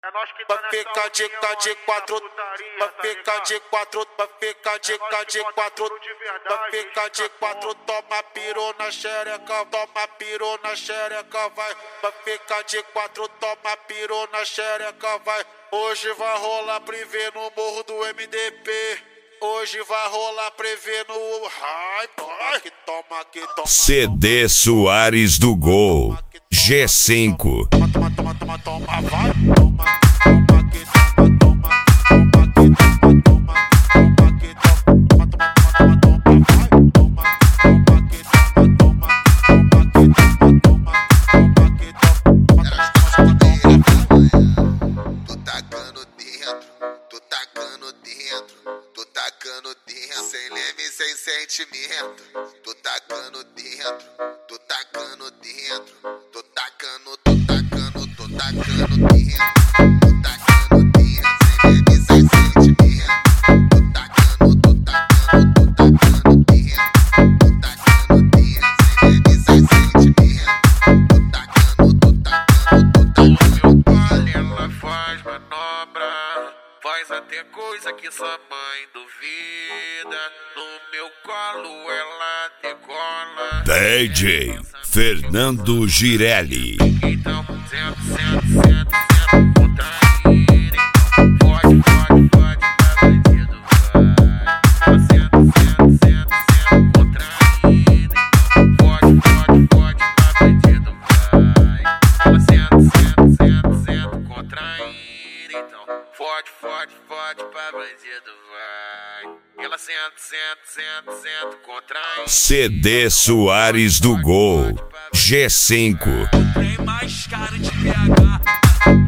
Vai ficar de quatro, vai ficar de quatro, vai ficar de quatro, vai ficar de quatro, toma piru na xereca, toma piru na xereca, vai ficar de quatro, toma piru na xereca, vai. Hoje vai rolar privê no morro do MDP. Hoje vai rolar prevê no hype. Que toma, que toma. CD Soares do Gol G5. Toma, toma, toma, toma, vai. Toma, toma, que toma, toma, toma, que toma, toma, toma, que toma, toma, toma, toma, vai. Toma, toma, que toma, toma, toma, que toma, toma, toma, que toma, tô tacando dentro, tô tacando dentro, tô tacando dentro, sem leme, sem sentimento. Tô tacando dentro, tô tacando dentro, tô tacando, tô tacando, tô tacando dentro, tô tacando dentro, sem leme, sem sentimento. Tô tacando, tô tacando, tô tacando dentro, tô tacando dentro, sem leme, sem sentimento. Tô tacando, tô tacando, tô tacando. Olha, ela faz manobra, faz até coisa que sua mãe duvida. No meu colo ela decola. DJ Fernando Girelli. Então, senta, contraída. Pode, pra bandido vai. Senta, contraída. Pode, pra bandido vai. Senta, contraída. Então, pode, pra bandido vai. Ela senta, contraída. CD Soares do Gol G5. Trem mais caro de BH.